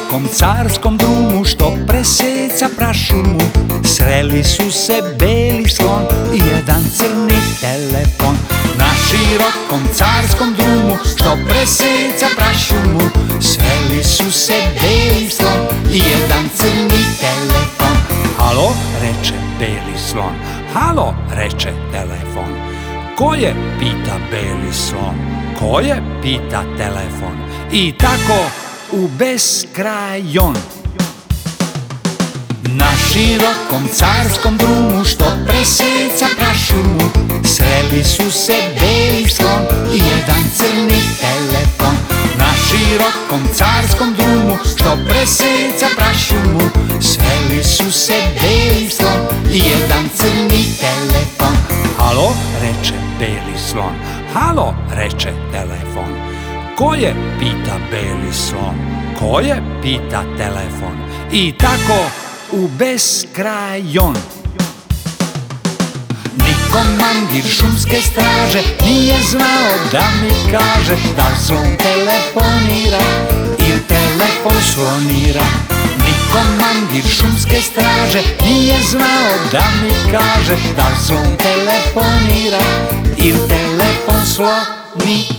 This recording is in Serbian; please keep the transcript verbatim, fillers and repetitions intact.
širokom carskom drumu što preseca prašumu, sreli su se beli slon i jedan crni telefon. Na širokom carskom drumu što preseca prašumu, sreli su se beli slon i jedan crni telefon. Halo, reče beli slon, halo, reče telefon. Ko je, pita beli slon, ko je, pita telefon. I tako u beskrajon. Na širokom carskom drumu što preseca prašumu, sreli su se beli slon i jedan crni telefon. Na širokom carskom drumu što preseca prašumu, sreli su se beli slon i jedan crni telefon. Halo, reče beli slon, halo, reče telefon. Ko je, pita beli slon, ko je, pita telefon. I tako u beskrajon. Ni komandir šumske straže nije znao da mi kaže da slon telefonira ili telefon slonira. Ni komandir šumske straže nije znao da mi kaže da slon telefonira ili telefon slonira.